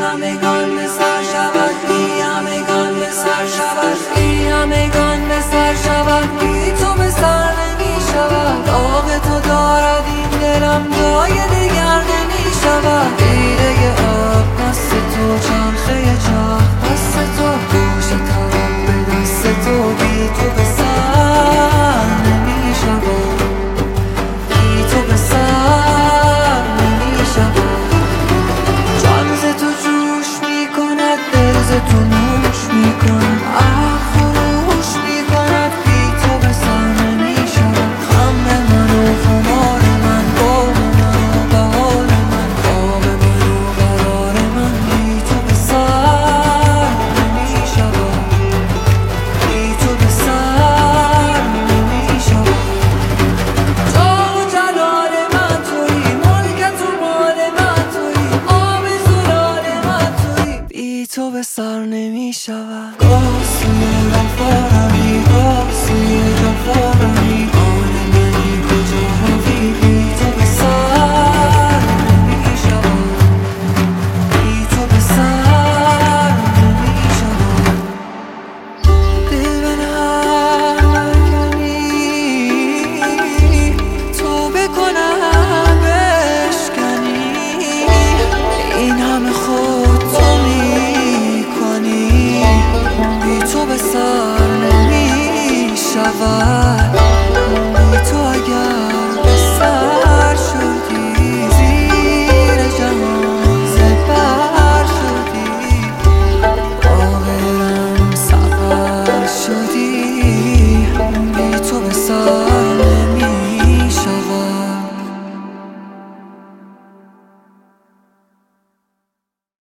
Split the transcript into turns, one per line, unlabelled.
همگان به سر شود، بی همگان به سر شود، بی همگان به سر شود، بی تو به سر نمی شود. داغ تو دارد این دلم جای دگر نمی شود. دیده آب دست تو، چرخه چرخ دست تو، گوش طرف به دست تو، بی تو به سر نمی شود، بی تو به سر نمی شود. جان ز تو جوش می کند، دل ز تو نوش می کند، عقل خروش می کند، بی تو به سر نمی شود. خم من و خمار من، بام من و بهار من، خواب من و قرار من، بی تو به سر نمی شود، بی تو به سر نمی شود. جاه و جلال من تویی، ملکت و مال من تویی، آب زلال من تویی، بی تو به سر نمی شود. گاه سوی وفا روی، گاه سوی جفا روی،